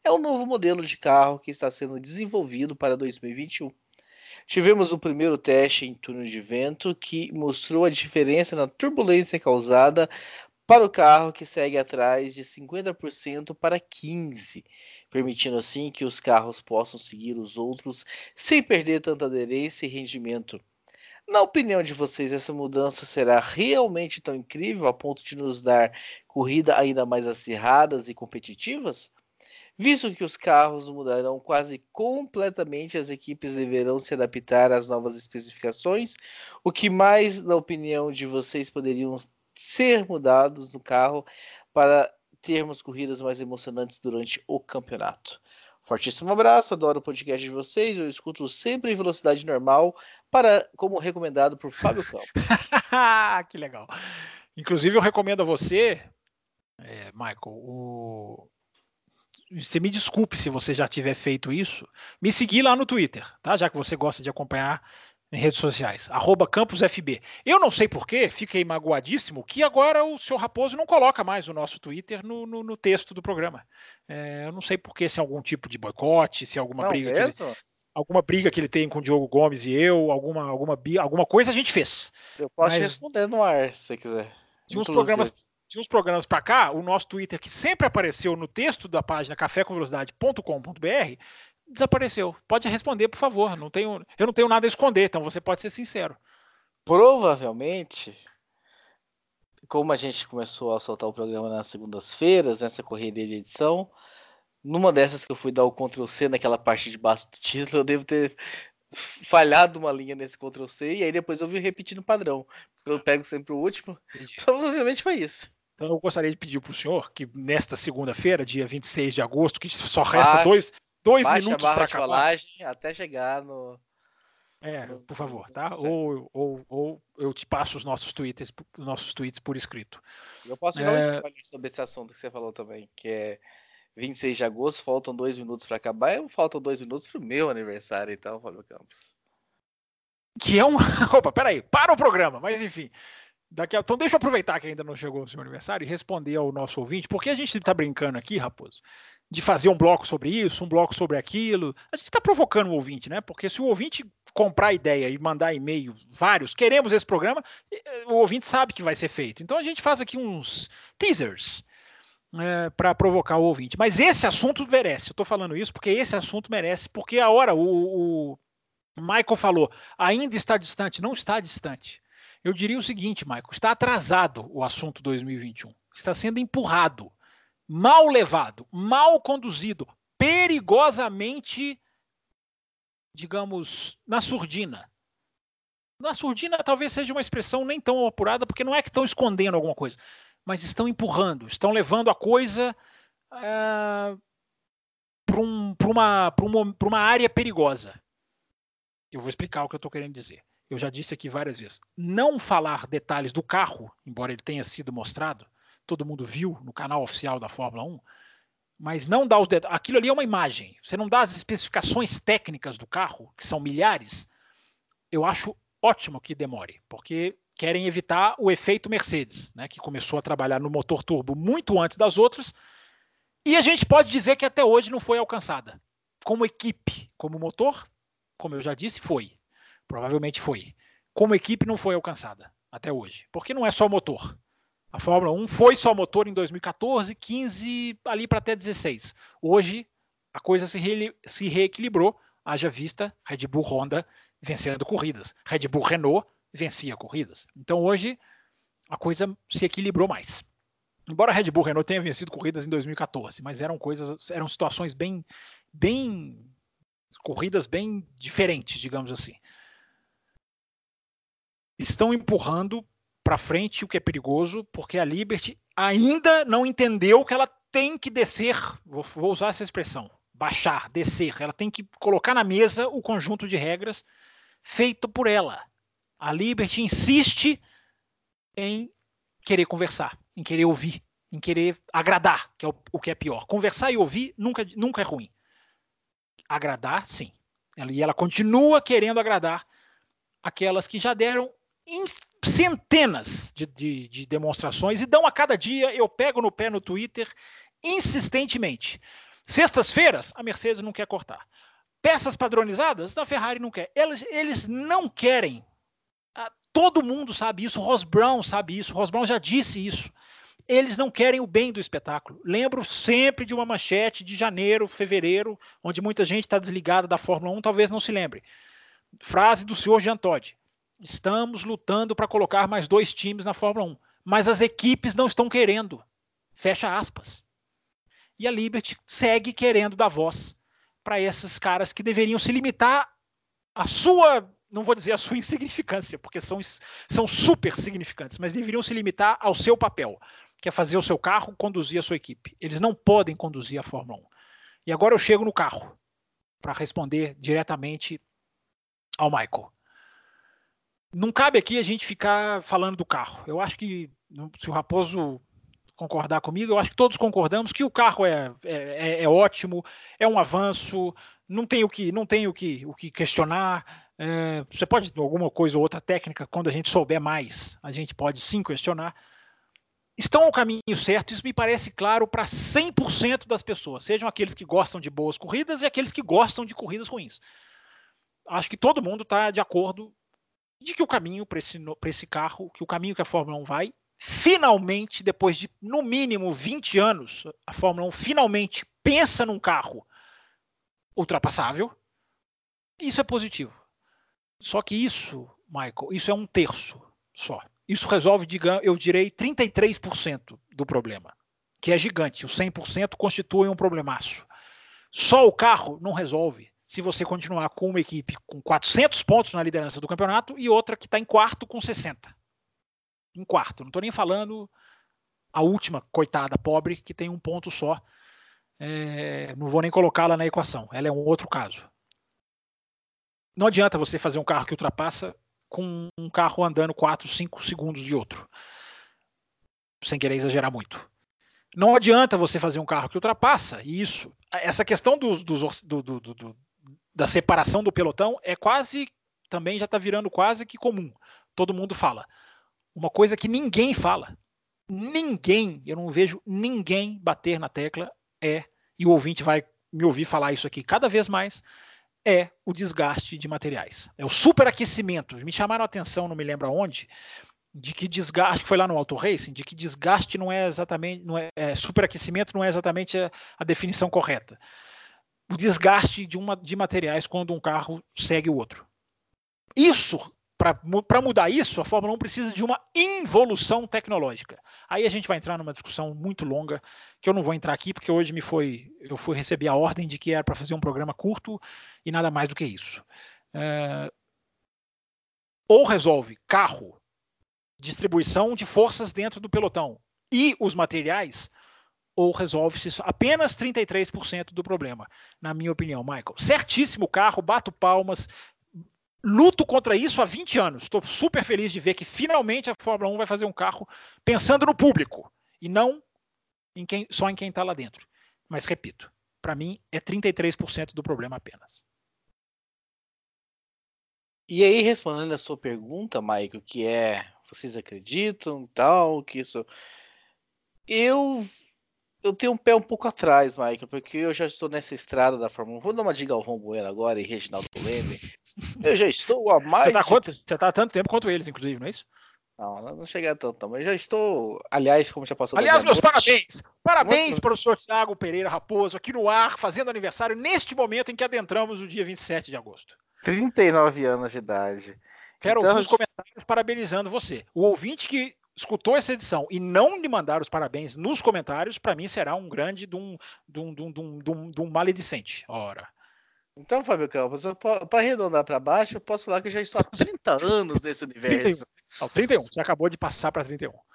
é o novo modelo de carro que está sendo desenvolvido para dois mil e vinte e um. Tivemos o primeiro teste em túnel de vento que mostrou a diferença na turbulência causada para o carro, que segue atrás de cinquenta por cento para quinze por cento, permitindo assim que os carros possam seguir os outros sem perder tanta aderência e rendimento. Na opinião de vocês, essa mudança será realmente tão incrível a ponto de nos dar corridas ainda mais acirradas e competitivas? Visto que os carros mudarão quase completamente, as equipes deverão se adaptar às novas especificações. O que mais, na opinião de vocês, poderiam ser mudados no carro para termos corridas mais emocionantes durante o campeonato? Fortíssimo abraço, adoro o podcast de vocês, eu escuto sempre em velocidade normal, para, como recomendado por Fábio Campos. Que legal. Inclusive eu recomendo a você, é, Michael, o... você me desculpe se você já tiver feito isso, me seguir lá no Twitter, tá? Já que você gosta de acompanhar em redes sociais, arroba campusfb. Eu não sei porquê, fiquei magoadíssimo que agora o senhor Raposo não coloca mais o nosso Twitter no, no, no texto do programa. É, eu não sei porquê, se é algum tipo de boicote, se é alguma não, briga que ele, alguma briga que ele tem com o Diogo Gomes e eu, alguma, alguma, alguma coisa a gente fez. Eu posso Mas... responder no ar, se você quiser. De uns programas, de uns programas para cá, o nosso Twitter, que sempre apareceu no texto da página café com velocidade ponto com ponto b r, desapareceu. Pode responder, por favor. Não tenho, eu não tenho nada a esconder, então você pode ser sincero. Provavelmente, como a gente começou a soltar o programa nas segundas-feiras, nessa correria de edição, numa dessas que eu fui dar o control C naquela parte de baixo do título, eu devo ter falhado uma linha nesse control C, e aí depois eu vim repetindo o padrão. Eu pego sempre o último. Entendi. Provavelmente foi isso. Então eu gostaria de pedir para o senhor que nesta segunda-feira, dia vinte e seis de agosto, que só resta Baixa. dois... Dois Baixa minutos para acabar até chegar no... É, no, por favor, tá? no ou, ou, ou eu te passo os nossos tweets, nossos tweets por escrito. Eu posso dar é... um spoiler sobre esse assunto que você falou também, que é vinte e seis de agosto, faltam dois minutos para acabar, e faltam dois minutos para o meu aniversário, então, Fábio Campos. Que é um... Opa, peraí, para o programa, mas enfim... Daqui a... Então deixa eu aproveitar que ainda não chegou o seu aniversário e responder ao nosso ouvinte, porque a gente está brincando aqui, Raposo, de fazer um bloco sobre isso, um bloco sobre aquilo. A gente está provocando o ouvinte, né? Porque se o ouvinte comprar ideia e mandar e-mail, vários, queremos esse programa, o ouvinte sabe que vai ser feito. Então a gente faz aqui uns teasers é, para provocar o ouvinte. Mas esse assunto merece. Eu estou falando isso porque esse assunto merece, porque a hora, o, o Michael falou, ainda está distante. Não está distante. Eu diria o seguinte, Michael, está atrasado o assunto dois mil e vinte e um. Está sendo empurrado. Mal levado, mal conduzido, perigosamente, digamos, na surdina. Na surdina talvez seja uma expressão nem tão apurada, porque não é que estão escondendo alguma coisa, mas estão empurrando, estão levando a coisa é, para um, para uma, para uma, para uma área perigosa. Eu vou explicar o que eu estou querendo dizer. Eu já disse aqui várias vezes. Não falar detalhes do carro, embora ele tenha sido mostrado, todo mundo viu no canal oficial da Fórmula um, mas não dá os detalhes. Aquilo ali é uma imagem. Você não dá as especificações técnicas do carro, que são milhares. Eu acho ótimo que demore, porque querem evitar o efeito Mercedes, né, que começou a trabalhar no motor turbo muito antes das outras, e a gente pode dizer que até hoje não foi alcançada. Como equipe, como motor, como eu já disse, foi. Provavelmente foi. Como equipe não foi alcançada até hoje, porque não é só motor. A Fórmula um foi só motor em dois mil e catorze, quinze, ali para até dezesseis. Hoje, a coisa se, re, se reequilibrou, haja vista Red Bull Honda vencendo corridas. Red Bull Renault vencia corridas. Então, hoje, a coisa se equilibrou mais. Embora a Red Bull Renault tenha vencido corridas em dois mil e catorze, mas eram coisas, eram situações bem, bem, corridas bem diferentes, digamos assim. Estão empurrando para frente, o que é perigoso, porque a Liberty ainda não entendeu que ela tem que descer, vou, vou usar essa expressão, baixar, descer, ela tem que colocar na mesa o conjunto de regras feito por ela. A Liberty insiste em querer conversar, em querer ouvir, em querer agradar, que é o, o que é pior. Conversar e ouvir nunca, nunca é ruim. Agradar, sim. Ela, e ela continua querendo agradar aquelas que já deram em centenas de, de, de demonstrações e dão a cada dia. Eu pego no pé no Twitter insistentemente. Sextas-feiras, a Mercedes não quer cortar. Peças padronizadas, a Ferrari não quer. Eles, eles não querem. Todo mundo sabe isso, Ross Brown sabe isso, Ross Brown já disse isso. Eles não querem o bem do espetáculo. Lembro sempre de uma manchete de janeiro, fevereiro, onde muita gente está desligada da Fórmula um, talvez não se lembre. Frase do senhor Jean Todt. Estamos lutando para colocar mais dois times na Fórmula um, mas as equipes não estão querendo. Fecha aspas. E a Liberty segue querendo dar voz para esses caras que deveriam se limitar à sua, não vou dizer a sua insignificância, porque são, são super significantes, mas deveriam se limitar ao seu papel, que é fazer o seu carro conduzir a sua equipe. Eles não podem conduzir a Fórmula um. E agora eu chego no carro para responder diretamente ao Michael. Não cabe aqui a gente ficar falando do carro. Eu acho que, se o Raposo concordar comigo, eu acho que todos concordamos que o carro é, é, é ótimo, é um avanço, não tem o que, não tem o que, o que questionar. É, você pode ter alguma coisa ou outra técnica, quando a gente souber mais, a gente pode sim questionar. Estão ao caminho certo, isso me parece claro para cem por cento das pessoas, sejam aqueles que gostam de boas corridas e aqueles que gostam de corridas ruins. Acho que todo mundo está de acordo de que o caminho para esse, para esse carro, que o caminho que a Fórmula um vai, finalmente, depois de no mínimo vinte anos, a Fórmula um finalmente pensa num carro ultrapassável. Isso é positivo. Só que isso, Michael, isso é um terço só. Isso resolve, digamos, eu direi, trinta e três por cento do problema, que é gigante. O cem por cento constitui um problemaço. Só o carro não resolve se você continuar com uma equipe com quatrocentos pontos na liderança do campeonato e outra que está em quarto com sessenta. Em quarto. Não estou nem falando a última, coitada, pobre, que tem um ponto só. É, não vou nem colocá-la na equação. Ela é um outro caso. Não adianta você fazer um carro que ultrapassa com um carro andando quatro, cinco segundos de outro. Sem querer exagerar muito. Não adianta você fazer um carro que ultrapassa, e isso, essa questão dos, dos, do, do, do, do, da separação do pelotão é quase, também já está virando quase que comum. Todo mundo fala. Uma coisa que ninguém fala. Ninguém, eu não vejo ninguém bater na tecla, é, e o ouvinte vai me ouvir falar isso aqui cada vez mais, é o desgaste de materiais. É o superaquecimento. Me chamaram a atenção, não me lembro aonde, de que desgaste, que foi lá no Auto Racing, de que desgaste não é exatamente, não é, é, superaquecimento não é exatamente a, a definição correta. O desgaste de, uma, de materiais quando um carro segue o outro. Isso, para mudar isso, a Fórmula um precisa de uma involução tecnológica. Aí a gente vai entrar numa discussão muito longa, que eu não vou entrar aqui, porque hoje me foi, eu fui receber a ordem de que era para fazer um programa curto e nada mais do que isso. É, ou resolve carro, distribuição de forças dentro do pelotão e os materiais, ou resolve-se apenas trinta e três por cento do problema, na minha opinião, Michael. Certíssimo carro, bato palmas, luto contra isso há vinte anos. Estou super feliz de ver que finalmente a Fórmula um vai fazer um carro pensando no público e não em quem, só em quem está lá dentro. Mas, repito, para mim é trinta e três por cento do problema apenas. E aí, respondendo a sua pergunta, Michael, que é, vocês acreditam tal, que isso... Eu, eu tenho um pé um pouco atrás, Michael, porque eu já estou nessa estrada da Fórmula um. Vou dar uma dica ao Galvão Bueno agora e Reginaldo Leme. Eu já estou há mais... Você está quanto... de... tá há tanto tempo quanto eles, inclusive, não é isso? Não, não cheguei a tanto, mas já estou... Aliás, como já passou... Aliás, meus parabéns! Parabéns Muito... para o senhor Thiago Pereira Raposo, aqui no ar, fazendo aniversário neste momento em que adentramos o dia vinte e sete de agosto. trinta e nove anos de idade. Quero então... ouvir os comentários parabenizando você. O ouvinte que escutou essa edição e não lhe mandar os parabéns nos comentários, para mim será um grande de um, de um, de um, de um, de um, de um maledicente. Ora. Então, Fábio Campos, para arredondar para baixo, eu posso falar que eu já estou há trinta anos nesse universo. trinta e um. Não, trinta e um. Você acabou de passar para trinta e um.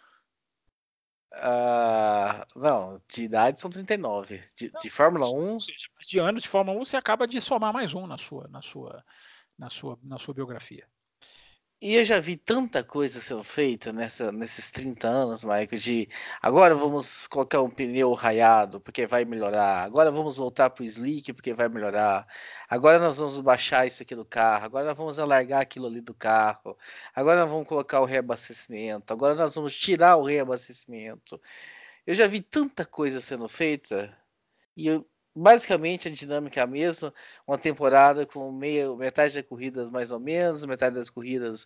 Uh, não, de idade são trinta e nove. De, não, de Fórmula um. Ou seja, de anos de Fórmula um, você acaba de somar mais um na sua, na sua, na sua, na sua biografia. E eu já vi tanta coisa sendo feita nessa, nesses trinta anos, Michael, de agora vamos colocar um pneu raiado, porque vai melhorar. Agora vamos voltar para o slick, porque vai melhorar. Agora nós vamos baixar isso aqui do carro. Agora nós vamos alargar aquilo ali do carro. Agora nós vamos colocar o reabastecimento. Agora nós vamos tirar o reabastecimento. Eu já vi tanta coisa sendo feita e eu, basicamente a dinâmica é a mesma, uma temporada com meia, metade das corridas mais ou menos, metade das corridas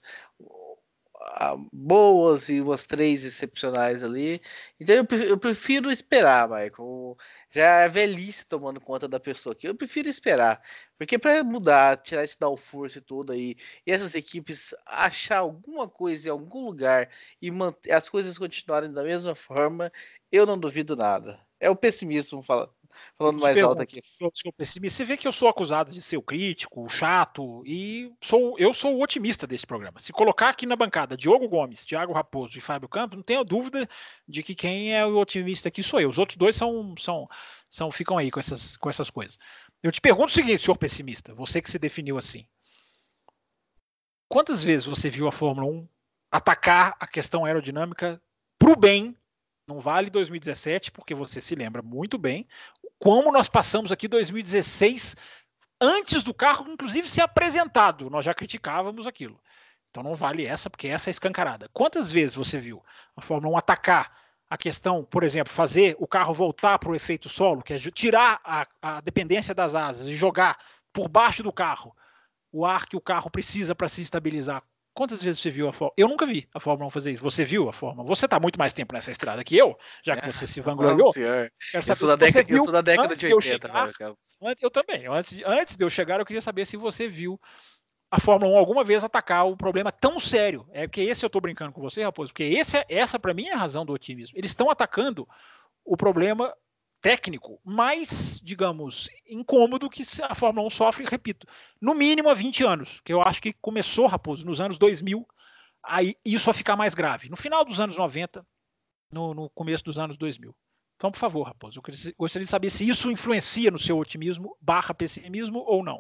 boas e umas três excepcionais ali. Então eu prefiro, eu prefiro esperar, Michael. Já é velhice tomando conta da pessoa aqui. Eu prefiro esperar. Porque para mudar, tirar esse downforce todo aí, e essas equipes achar alguma coisa em algum lugar e manter, as coisas continuarem da mesma forma, eu não duvido nada. É o pessimismo falando. Falando mais pergunto, alto aqui. Sou, sou pessimista. Você vê que eu sou acusado de ser o crítico, o chato, e sou, eu sou o otimista desse programa. Se colocar aqui na bancada Diogo Gomes, Thiago Raposo e Fábio Campos, não tenho dúvida de que quem é o otimista aqui sou eu. Os outros dois são, são, são ficam aí com essas, com essas coisas. Eu te pergunto o seguinte, senhor pessimista, você que se definiu assim. Quantas vezes você viu a Fórmula um atacar a questão aerodinâmica para o bem? Não vale dois mil e dezessete, porque você se lembra muito bem como nós passamos aqui dois mil e dezesseis, antes do carro, inclusive, ser apresentado. Nós já criticávamos aquilo. Então não vale essa, porque essa é escancarada. Quantas vezes você viu a Fórmula um atacar a questão, por exemplo, fazer o carro voltar para o efeito solo, que é tirar a, a dependência das asas e jogar por baixo do carro o ar que o carro precisa para se estabilizar? Quantas vezes você viu a Fórmula? Eu nunca vi a Fórmula um fazer isso. Você viu a Fórmula? Você está muito mais tempo nessa estrada que eu, já que você se vangloriou. Eu sou da década, eu sou da década de oitenta. Eu, chegar, antes, eu também. Antes, antes de eu chegar, eu queria saber se você viu a Fórmula um alguma vez atacar o problema tão sério. É porque esse eu estou brincando com você, Raposo, porque esse, essa, para mim, é a razão do otimismo. Eles estão atacando o problema técnico mais, digamos, incômodo que a Fórmula um sofre, repito, no mínimo há vinte anos, que eu acho que começou, Raposo, nos anos dois mil, aí isso a ficar mais grave. No final dos anos noventa, no, no começo dos anos dois mil. Então, por favor, Raposo, eu gostaria de saber se isso influencia no seu otimismo barra pessimismo ou não.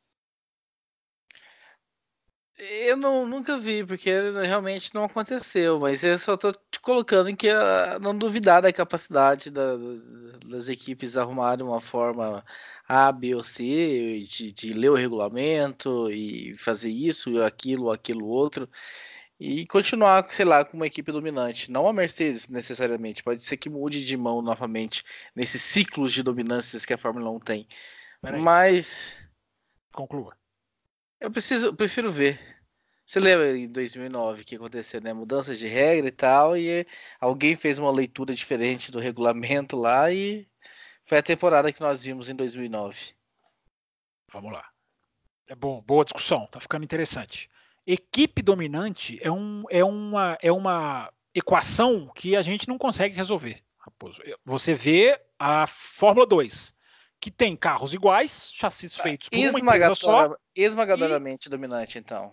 Eu não, nunca vi, porque realmente não aconteceu, mas eu só estou te colocando em que uh, não duvidar da capacidade da, das equipes arrumarem uma forma A, B ou C, de, de ler o regulamento e fazer isso, aquilo, aquilo outro, e continuar, sei lá, com uma equipe dominante. Não a Mercedes, necessariamente, pode ser que mude de mão novamente nesses ciclos de dominâncias que a Fórmula um tem. Mas... Conclua. Eu preciso, prefiro ver. Você lembra em dois mil e nove que aconteceu, né? Mudanças de regra e tal, e alguém fez uma leitura diferente do regulamento lá e foi a temporada que nós vimos em dois mil e nove. Vamos lá. É bom, boa discussão, tá ficando interessante. Equipe dominante é, um, é, uma, é uma equação que a gente não consegue resolver, Raposo. Você vê a Fórmula dois, que tem carros iguais, chassis feitos por uma empresa só. Esmagadoramente e... dominante, então.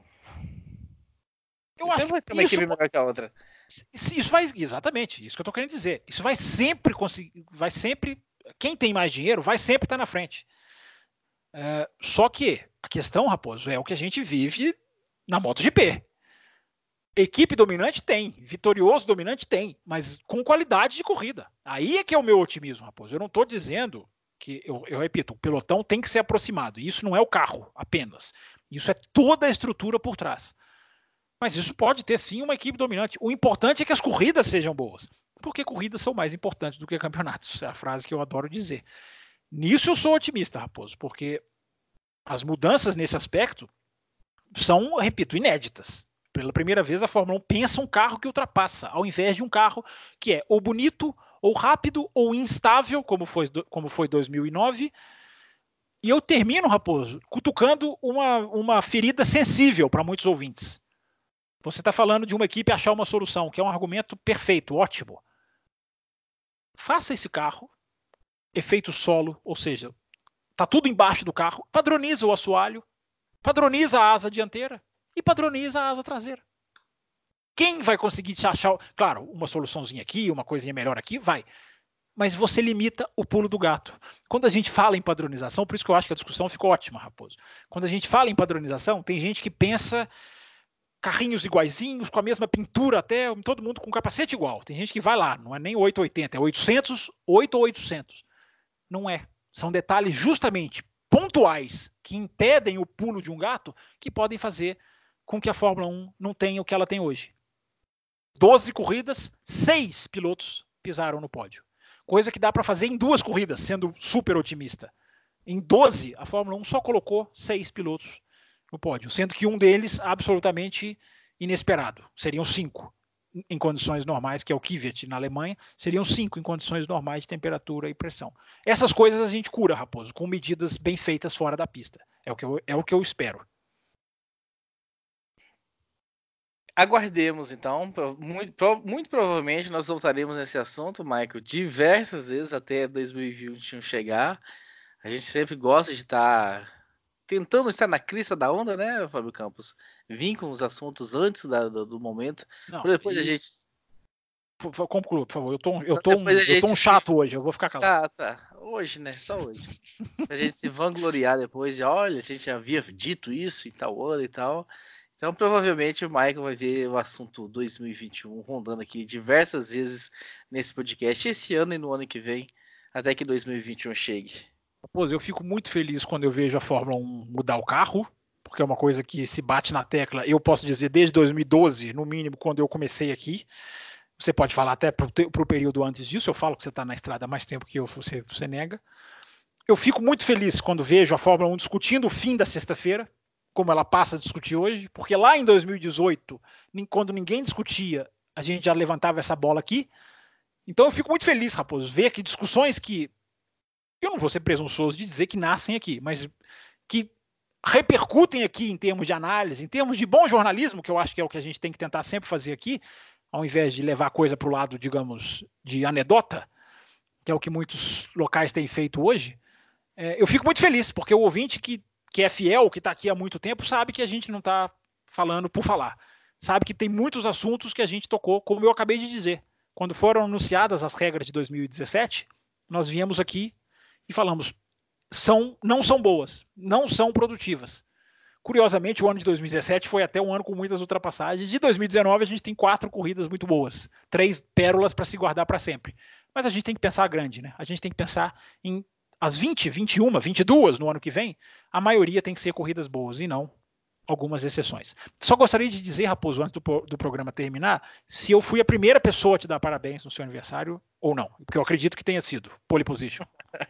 Eu acho vai ter que uma isso, equipe melhor que a outra. Isso vai, exatamente, isso que eu tô querendo dizer. Isso vai sempre conseguir, vai sempre, quem tem mais dinheiro vai sempre estar na frente. É, só que a questão, Raposo, é o que a gente vive na MotoGP. Equipe dominante tem, vitorioso dominante tem, mas com qualidade de corrida. Aí é que é o meu otimismo, Raposo. Eu não estou dizendo que, eu, eu repito, o pelotão tem que ser aproximado. E isso não é o carro apenas. Isso é toda a estrutura por trás. Mas isso pode ter sim uma equipe dominante. O importante é que as corridas sejam boas. Porque corridas são mais importantes do que campeonatos. É a frase que eu adoro dizer. Nisso eu sou otimista, Raposo, porque as mudanças nesse aspecto são, repito, inéditas. Pela primeira vez a Fórmula um pensa um carro que ultrapassa, ao invés de um carro que é ou bonito, ou rápido, ou instável, como foi, como foi dois mil e nove. E eu termino, Raposo, cutucando uma, uma ferida sensível para muitos ouvintes. Você está falando de uma equipe achar uma solução, que é um argumento perfeito, ótimo. Faça esse carro, efeito solo, ou seja, está tudo embaixo do carro, padroniza o assoalho, padroniza a asa dianteira e padroniza a asa traseira. Quem vai conseguir te achar... Claro, uma soluçãozinha aqui, uma coisinha melhor aqui, vai. Mas você limita o pulo do gato. Quando a gente fala em padronização, por isso que eu acho que a discussão ficou ótima, Raposo. Quando a gente fala em padronização, tem gente que pensa carrinhos iguaizinhos, com a mesma pintura até, todo mundo com capacete igual. Tem gente que vai lá, não é nem oito oitenta, é oitocentos, oito ou oitocentos. Não é. São detalhes justamente pontuais que impedem o pulo de um gato que podem fazer com que a Fórmula um não tenha o que ela tem hoje. doze corridas, seis pilotos pisaram no pódio. coisa que dá para fazer em duas corridas, sendo super otimista. Em doze, a Fórmula um só colocou seis pilotos no pódio, sendo que um deles absolutamente inesperado. Seriam cinco em condições normais, que é o Kvyat na Alemanha, seriam cinco em condições normais de temperatura e pressão. Essas coisas a gente cura, Raposo, com medidas bem feitas fora da pista. É o que eu, é o que eu espero. Aguardemos, então. Muito, muito provavelmente nós voltaremos nesse assunto, Michael, diversas vezes até dois mil e vinte e um chegar. A gente sempre gosta de estar tentando estar na crista da onda, né, Fábio Campos? Vim com os assuntos antes da, do, do momento. Não, para depois e... a gente... Conclua, por favor. Eu tô, eu tô, um, eu tô um chato se... hoje, eu vou ficar calado. Tá, tá. Hoje, né? Só hoje. Pra gente se vangloriar depois de, olha, a gente já havia dito isso em tal ano e tal. Então, provavelmente, o Michael vai ver o assunto dois mil e vinte e um rondando aqui diversas vezes nesse podcast, esse ano e no ano que vem, até que dois mil e vinte e um chegue. Pô, eu fico muito feliz quando eu vejo a Fórmula um mudar o carro, porque é uma coisa que se bate na tecla, eu posso dizer, desde dois mil e doze, no mínimo, quando eu comecei aqui. Você pode falar até para o período antes disso, eu falo que você está na estrada há mais tempo que eu, você, você nega. Eu fico muito feliz quando vejo a Fórmula um discutindo o fim da sexta-feira, como ela passa a discutir hoje, porque lá em dois mil e dezoito, quando ninguém discutia, a gente já levantava essa bola aqui. Então eu fico muito feliz, Raposo, ver que discussões que, eu não vou ser presunçoso de dizer que nascem aqui, mas que repercutem aqui em termos de análise, em termos de bom jornalismo, que eu acho que é o que a gente tem que tentar sempre fazer aqui, ao invés de levar a coisa para o lado, digamos, de anedota, que é o que muitos locais têm feito hoje, é, eu fico muito feliz, porque o ouvinte que, que é fiel, que está aqui há muito tempo, sabe que a gente não está falando por falar. Sabe que tem muitos assuntos que a gente tocou, como eu acabei de dizer. Quando foram anunciadas as regras de dois mil e dezessete, nós viemos aqui e falamos, são, não são boas, não são produtivas. Curiosamente, o ano de dois mil e dezessete foi até um ano com muitas ultrapassagens. De dois mil e dezenove, a gente tem quatro corridas muito boas. Três pérolas para se guardar para sempre. Mas a gente tem que pensar grande, né? A gente tem que pensar em as vinte, vinte e uma, vinte e duas no ano que vem. A maioria tem que ser corridas boas e não algumas exceções. Só gostaria de dizer, Raposo, antes do, do programa terminar, se eu fui a primeira pessoa a te dar parabéns no seu aniversário ou não. Porque eu acredito que tenha sido. Pole position.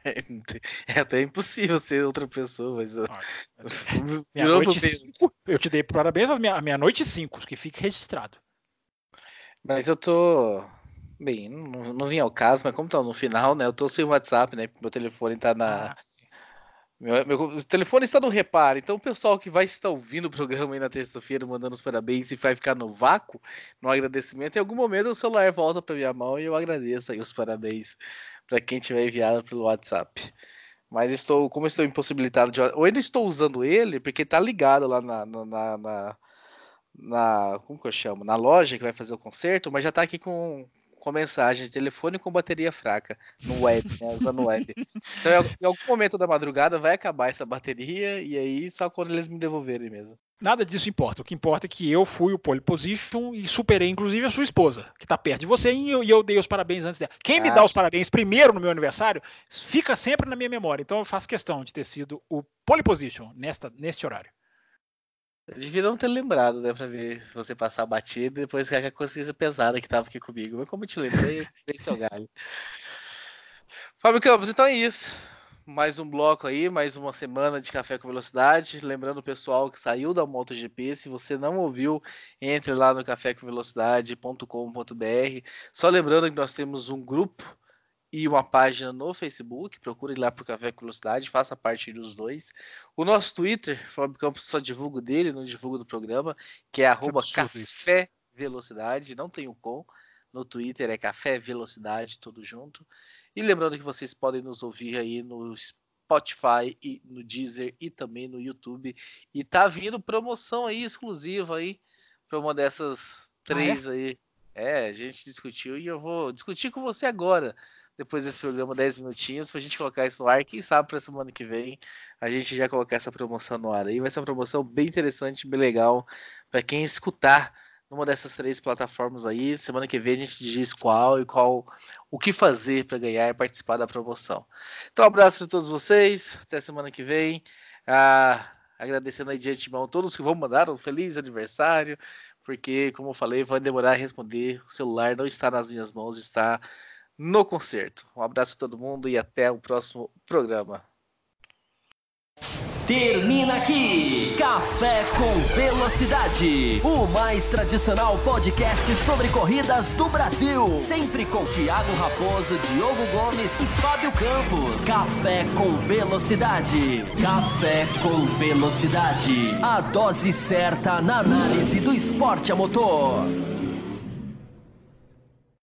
É até impossível ser outra pessoa, mas... Olha, meia-noite cinco, eu te dei parabéns às meia-noite cinco, que fique registrado. Mas eu tô... Bem, não, não vim ao caso, mas como tá no final, né? Eu tô sem o WhatsApp, né? Meu telefone tá na... Ah. Meu, meu telefone está no reparo, então o pessoal que vai estar ouvindo o programa aí na terça-feira, mandando os parabéns e vai ficar no vácuo, no agradecimento, em algum momento o celular volta para minha mão e eu agradeço aí os parabéns para quem tiver enviado pelo WhatsApp. Mas estou, como estou impossibilitado de... Ou ainda estou usando ele, porque tá ligado lá na, na, na, na... Como que eu chamo? Na loja que vai fazer o concerto, mas já tá aqui com... com mensagem de telefone com bateria fraca no web, né, usando o web. Então, em algum momento da madrugada vai acabar essa bateria e aí só quando eles me devolverem mesmo. Nada disso importa. O que importa é que eu fui o pole position e superei, inclusive, a sua esposa, que está perto de você, e eu, e eu dei os parabéns antes dela. Quem me ah, dá os parabéns primeiro no meu aniversário fica sempre na minha memória. Então, eu faço questão de ter sido o pole position nesta, neste horário. Eu devia não ter lembrado, né, pra ver você passar a batida e depois que a consciência pesada que tava aqui comigo. Mas como eu te lembrei, lembrei seu galho. Fábio Campos, então é isso. Mais um bloco aí, mais uma semana de Café com Velocidade. Lembrando o pessoal que saiu da MotoGP, se você não ouviu, entre lá no café com velocidade ponto com ponto b r. Só lembrando que nós temos um grupo e uma página no Facebook, procure lá pro Café com Velocidade, faça parte dos dois. O nosso Twitter, Fábio Campos só divulgo dele, não divulgo do programa, que é arroba Café Velocidade, não tem o com, no Twitter é Café Velocidade, tudo junto. E lembrando que vocês podem nos ouvir aí no Spotify, e no Deezer e também no YouTube. E tá vindo promoção aí, exclusiva aí, para uma dessas três ah, é? aí. É, a gente discutiu e eu vou discutir com você agora. Depois desse programa, dez minutinhos, pra gente colocar isso no ar. Quem sabe pra semana que vem a gente já colocar essa promoção no ar aí. Vai ser uma promoção bem interessante, bem legal pra quem escutar numa dessas três plataformas aí. Semana que vem a gente diz qual e qual o que fazer para ganhar e participar da promoção. Então, um abraço para todos vocês. Até semana que vem. Ah, agradecendo aí de antemão a todos que vão mandar um feliz aniversário, porque, como eu falei, vai demorar a responder. O celular não está nas minhas mãos, está no concerto. Um abraço a todo mundo e até o próximo programa. Termina aqui Café com Velocidade, o mais tradicional podcast sobre corridas do Brasil. Sempre com Thiago Raposo, Diogo Gomes e Fábio Campos. Café com Velocidade. Café com Velocidade. A dose certa na análise do esporte a motor.